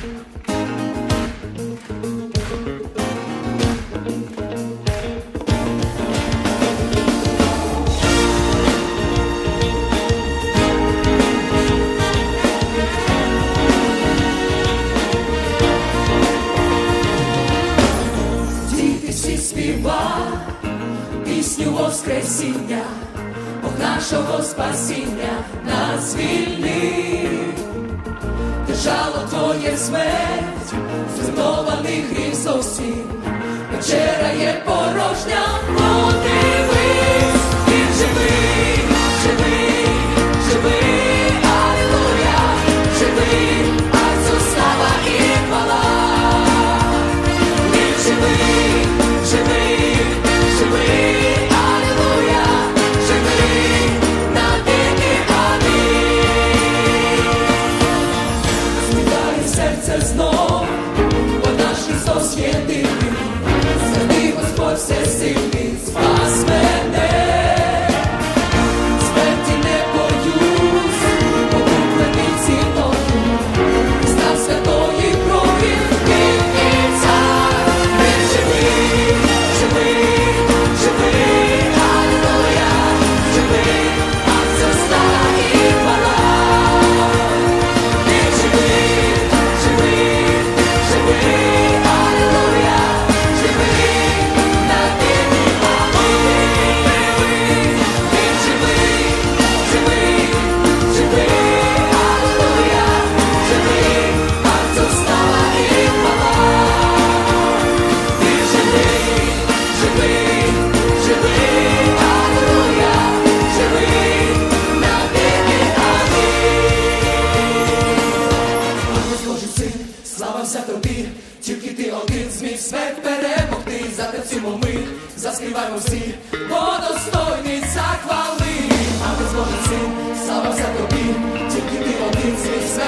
Пісню Воскресіння, Бог нашого спасіння нас звільнив. Держало Твоє смерть, зруйнований гріх зовсім, вечеря є порожня, подивись, Він живий, живий, живий, алілуя, живий, Отцю слава і хвала. Він живий, живий, живий, алілуя, живий, навіки, амінь. Співає серце знов, бо наш Христос єдиний, святий Господь всесильний, спас мене. Смерті не боюсь, покуплений ціною, став святої крові, Він і цар. Він живий, живий, живий, алілуя, живий, Отцю слава і хвала. Він живий, живий, живий, алілуя, живий, навіки, амінь. Він живий, живий, живий, алілуя, живий, Отцю слава і хвала. Він живий, живий, живий, алілуя, живий, навіки, амінь. Божий син, слава вся тобі, тільки ти один зміг смерть перемогти. Затанцюємо ми, заспіваймо всі, бо достойний захвали. Божий син, слава вся тобі, тільки ти один зміг смерть